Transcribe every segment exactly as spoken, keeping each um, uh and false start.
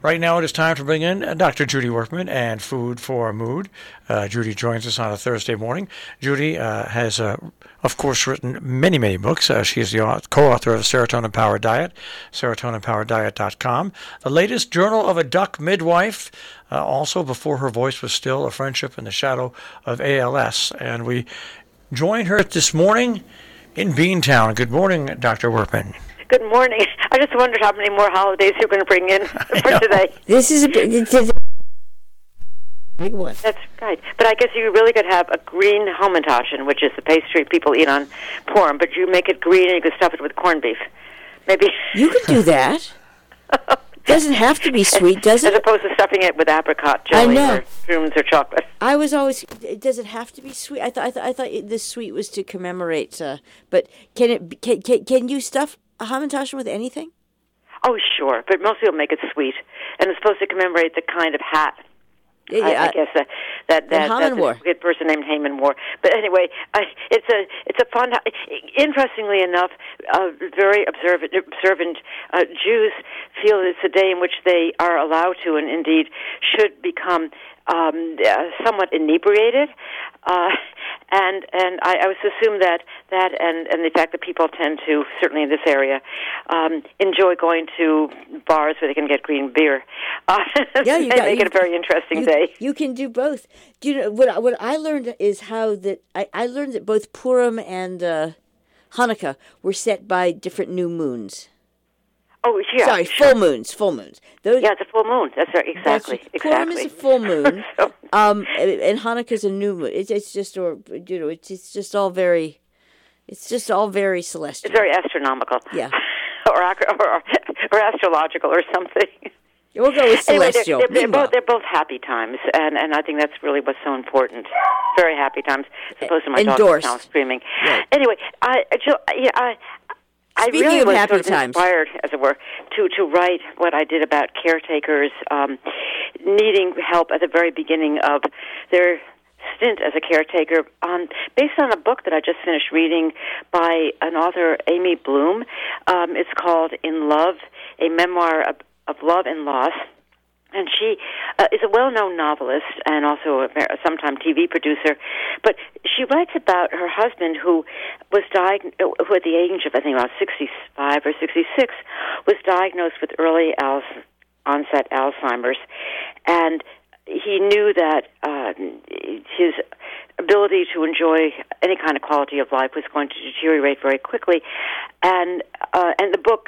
Right now it is time to bring in uh, Doctor Judy Workman and Food for Mood. Uh, Judy joins us on a Thursday morning. Judy uh, has, uh, of course, written many, many books. Uh, she is the au- co-author of Serotonin Powered Diet, serotonin powered diet dot com. The latest Journal of a Duck Midwife, uh, also Before Her Voice Was Still, A Friendship in the Shadow of A L S. And we join her this morning in Beantown. Good morning, Doctor Workman. Good morning. I just wondered how many more holidays you're going to bring in for today. This is a big, it's a big one. That's right. But I guess you really could have a green Hamantaschen, which is the pastry people eat on Purim, but you make it green and you could stuff it with corned beef. Maybe. You could do that. Doesn't have to be sweet, does it? As opposed to stuffing it with apricot jelly or prunes or chocolate. I was always. Does it have to be sweet? I thought. I thought. I thought this sweet was to commemorate. Uh, but can it? Can, can can you stuff a Hamantaschen with anything? Oh, sure, but most people make it sweet, and it's supposed to commemorate the kind of hat. Yeah, I, yeah, I guess uh, that that Haman wore. That's a person named Haman wore. But anyway, I, it's a it's a fun. Interestingly enough, uh, very observant observant uh, Jews feel it's a day in which they are allowed to, and indeed should become um, uh, somewhat inebriated. Uh, and and I, I was assume that that and, and the fact that people tend to, certainly in this area, um, enjoy going to bars where they can get green beer. Uh, yeah, you they got, make you, it a very interesting you, day. You can do both. Do you know what? What I learned is how that I, I learned that both Purim and uh, Hanukkah were set by different new moons. Oh, yeah. Sorry, sure. full moons, full moons. Those, yeah, it's a full moon. That's right, exactly. That's, exactly. Purim is a full moon, so, um, and Hanukkah's a new moon. It's, it's just, or you know, it's it's just all very, it's just all very celestial. It's very astronomical. Yeah. or, or or astrological or something. We'll go with celestial. Anyway, they're, they're, they're, both, they're both happy times, and, and I think that's really what's so important. Very happy times, as opposed to my Endorsed. dog now screaming. Right. Anyway, I, Jill, yeah, I, I Speaking really of was happy sort of times. inspired, as it were, to, to write what I did about caretakers um, needing help at the very beginning of their stint as a caretaker, um, based on a book that I just finished reading by an author, Amy Bloom. Um, it's called In Love, a memoir of, of love and loss. And she uh, is a well-known novelist and also a, a sometime T V producer. But she writes about her husband who was diagnosed, who at the age of, I think, about sixty-five or sixty-six, was diagnosed with early al- onset Alzheimer's. And he knew that uh, his ability to enjoy any kind of quality of life was going to deteriorate very quickly. And uh, and the book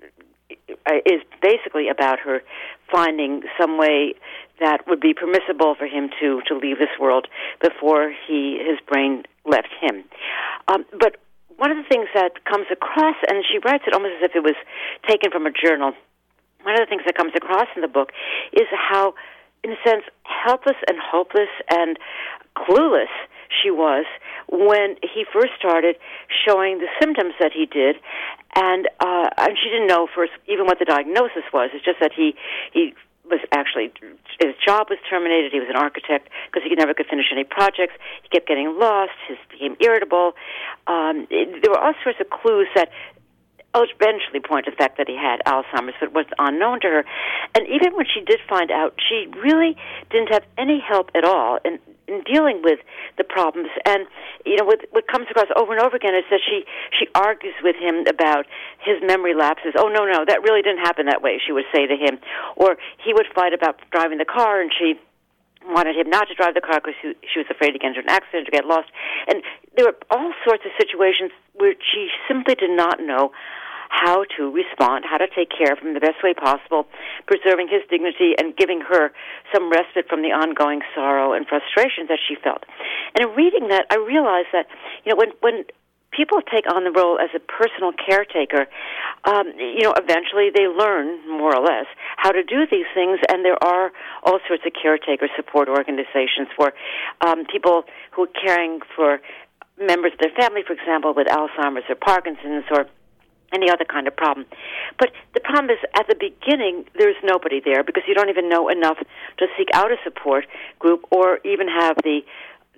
is basically about her finding some way that would be permissible for him to, to leave this world before he his brain left him. Um, but one of the things that comes across, and she writes it almost as if it was taken from a journal, one of the things that comes across in the book is how, in a sense, helpless and hopeless and clueless she was when he first started showing the symptoms that he did, and uh, and she didn't know first even what the diagnosis was. It's just that he he was actually, his job was terminated. He was an architect because he never could finish any projects. He kept getting lost. He became irritable. Um, it, there were all sorts of clues that eventually point to the fact that he had Alzheimer's, but was unknown to her. And even when she did find out, she really didn't have any help at all in, in dealing with the problems. And, you know, what, what comes across over and over again is that she, she argues with him about his memory lapses. Oh, no, no, that really didn't happen that way, she would say to him. Or he would fight about driving the car, and she wanted him not to drive the car because she, she was afraid to get into an accident or get lost. And there were all sorts of situations where she simply did not know how to respond, how to take care of him the best way possible, preserving his dignity and giving her some respite from the ongoing sorrow and frustration that she felt. And in reading that, I realized that, you know, when, when people take on the role as a personal caretaker, um, you know, eventually they learn, more or less, how to do these things, and there are all sorts of caretaker support organizations for um, people who are caring for members of their family, for example, with Alzheimer's or Parkinson's or any other kind of problem. But the problem is, at the beginning, there's nobody there because you don't even know enough to seek out a support group or even have the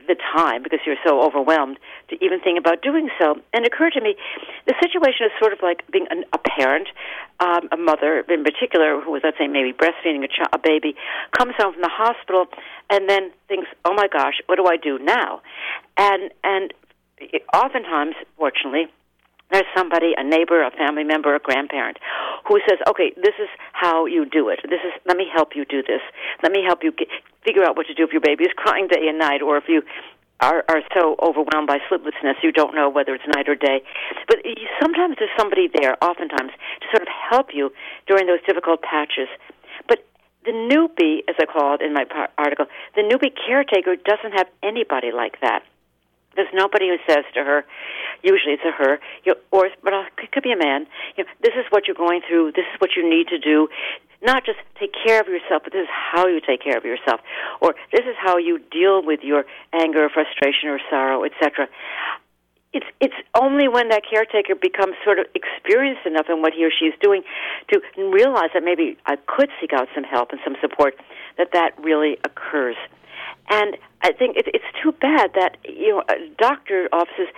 the time because you're so overwhelmed to even think about doing so. And it occurred to me, the situation is sort of like being an, a parent, um, a mother in particular, who was, let's say, maybe breastfeeding a, ch- a baby, comes home from the hospital and then thinks, oh my gosh, what do I do now? And, and oftentimes, fortunately, there's somebody, a neighbor, a family member, a grandparent, who says, okay, this is how you do it. This is, let me help you do this. Let me help you get, figure out what to do if your baby is crying day and night, or if you are, are so overwhelmed by sleeplessness you don't know whether it's night or day. But sometimes there's somebody there, oftentimes, to sort of help you during those difficult patches. But the newbie, as I call it in my article, the newbie caretaker doesn't have anybody like that. There's nobody who says to her, usually it's a her, you know, or but it could be a man, you know, this is what you're going through, this is what you need to do. Not just take care of yourself, but this is how you take care of yourself. Or this is how you deal with your anger, or frustration, or sorrow, et cetera. It's it's only when that caretaker becomes sort of experienced enough in what he or she is doing to realize that maybe I could seek out some help and some support, that that really occurs. And I think it, it's too bad that, you know, doctor offices,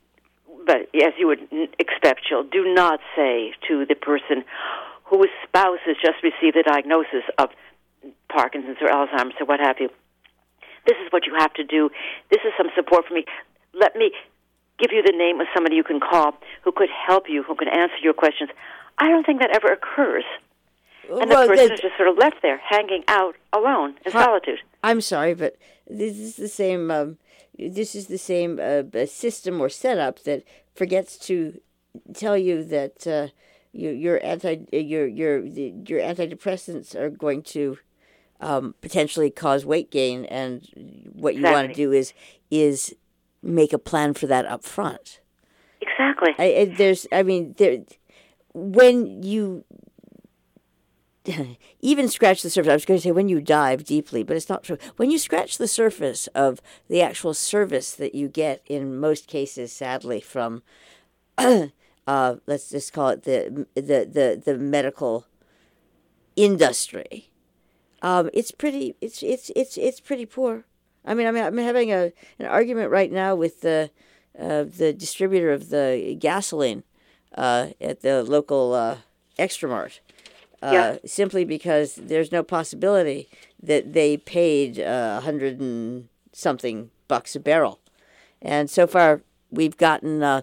but as you would expect, Jill, do not say to the person whose spouse has just received the diagnosis of Parkinson's or Alzheimer's or what have you, this is what you have to do. This is some support for me. Let me give you the name of somebody you can call who could help you, who can answer your questions. I don't think that ever occurs. And well, the person the, is just sort of left there, hanging out alone in huh, solitude. I'm sorry, but this is the same. Um, this is the same uh, system or setup that forgets to tell you that uh, your your anti your your your antidepressants are going to um, potentially cause weight gain, and what you exactly. want to do is is make a plan for that up front. Exactly. I, I, there's, I mean, there when you. Even scratch the surface. I was going to say when you dive deeply, but it's not true. When you scratch the surface of the actual service that you get, in most cases, sadly, from, uh, let's just call it the the the, the medical industry, um, it's pretty. It's it's it's it's pretty poor. I mean, I mean, I'm having a an argument right now with the uh, the distributor of the gasoline uh, at the local uh, Extra Mart. Uh, yeah. Simply because there's no possibility that they paid a uh, hundred and something bucks a barrel, and so far we've gotten uh,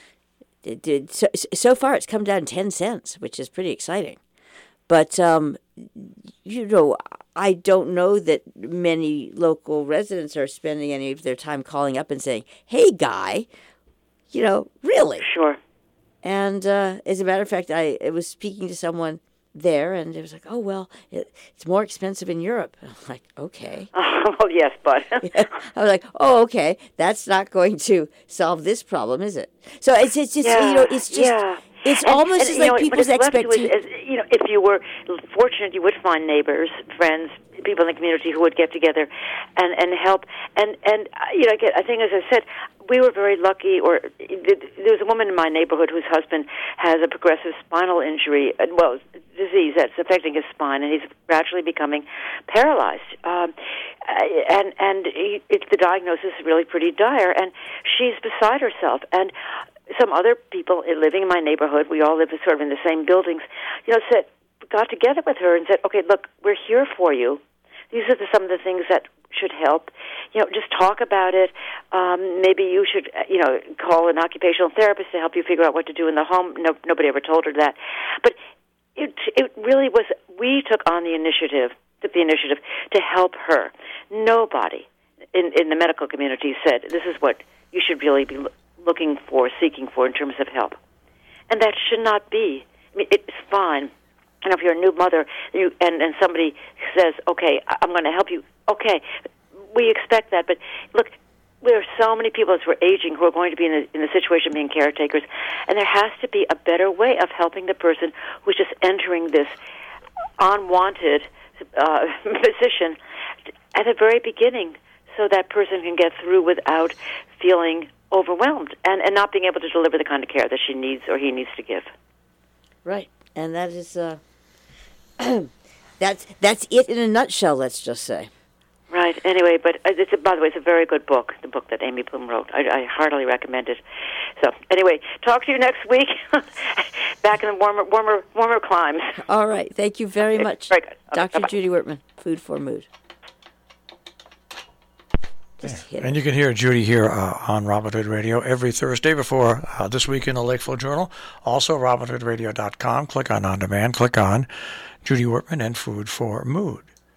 it did so, so far it's come down ten cents, which is pretty exciting. But um, you know, I don't know that many local residents are spending any of their time calling up and saying, "Hey, guy, you know, really?" Sure. And uh, as a matter of fact, I, I was speaking to someone there, and it was like, oh, well, it, it's more expensive in Europe. I'm like, okay. Oh, well, yes, but. I was like, oh, okay, that's not going to solve this problem, is it? So it's, it's just, yeah, you know, it's just, yeah. it's and, almost and, as you like know, people's expectations. You know, if you were fortunate, you would find neighbors, friends, people in the community who would get together and, and help. And, and you know, I think, as I said, we were very lucky, or there was a woman in my neighborhood whose husband has a progressive spinal injury, well, disease that's affecting his spine, and he's gradually becoming paralyzed. Um, and and he, it, the diagnosis is really pretty dire, and she's beside herself. And some other people living in my neighborhood, we all live sort of in the same buildings, you know, said, got together with her and said, okay, look, we're here for you. These are the, some of the things that should help. You know, just talk about it. Um, maybe you should, you know, call an occupational therapist to help you figure out what to do in the home. No, nobody ever told her that. But it it really was, we took on the initiative, took the initiative to help her. Nobody in, in the medical community said, this is what you should really be looking for, seeking for in terms of help. And that should not be. I mean, it's fine. And if you're a new mother you, and, and somebody says, okay, I'm going to help you, okay, we expect that. But look, there are so many people as we're aging who are going to be in the, in the situation of being caretakers, and there has to be a better way of helping the person who's just entering this unwanted uh, position at the very beginning, so that person can get through without feeling overwhelmed and, and not being able to deliver the kind of care that she needs or he needs to give. Right. And that is, uh, that's that's it in a nutshell, let's just say. Right. Anyway, but it's a, by the way, it's a very good book, the book that Amy Bloom wrote. I, I heartily recommend it. So anyway, talk to you next week, back in the warmer, warmer, warmer climes. All right. Thank you very okay. much, Very good. Okay, Doctor bye-bye. Judy Wertman, Food for Mood. Just hit And it. you can hear Judy here uh, on Robin Hood Radio every Thursday before uh, This Week in the Lakeville Journal. Also, robin hood radio dot com. Click on On Demand. Click on Judy Wertman and Food for Mood.